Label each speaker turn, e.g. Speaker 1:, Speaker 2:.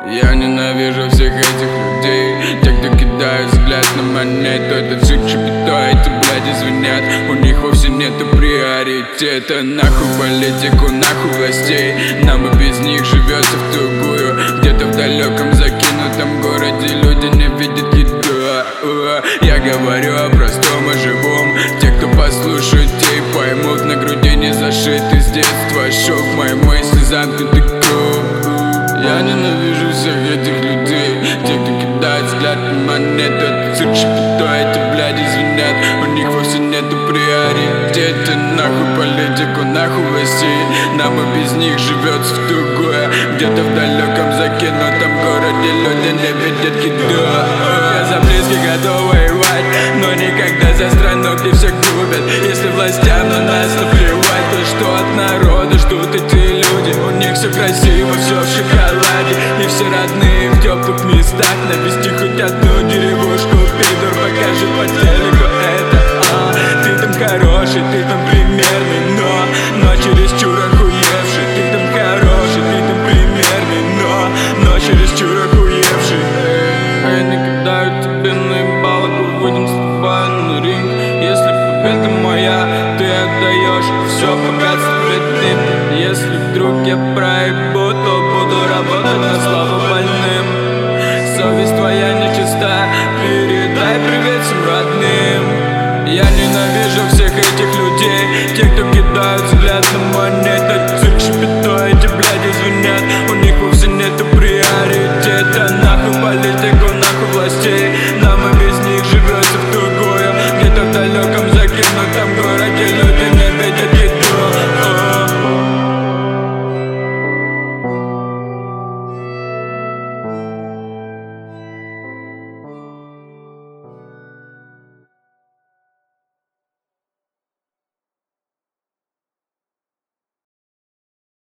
Speaker 1: Я ненавижу всех этих людей, те, кто кидают взгляд на монету. Это все чепуха, эти бляди звенят, у них вовсе нету приоритета. Нахуй политику, нахуй властей, нам и без них живется в тугую. Где-то в далеком закинутом городе люди не видят еду. Я говорю о простом и живом, те, кто послушают, те и поймут. На груди не зашиты с детства шов, мои мысли замкнуты круг. Я ненавижу всех этих людей, те, кто кидает взгляд на монету. Это цирк, чепуха, эти бляди звенят, у них вовсе нету приоритета. Нахуй политику, нахуй властей, нам и без них живется в тугое. Где-то в далеком закинутом городе люди не видят еду. Я за близких готов воевать, но никогда за страну, где все губят. Если властям на нас наплевать, то что от народа ждут эти люди? У них все красиво, все в шоколаде, и все родные в теплых местах. Навести хоть одну деревушку, пидор, покажи по телеку это. Ты там хороший, ты там примерный, но чересчур охуевший. Ты там хороший, ты там примерный, но чересчур охуевший. Я не кидаю тебе наебалок, выйдем с тобой на ринг. Если победа моя, ты отдаешь все богатство, блядь, ты. Если вдруг я проебу,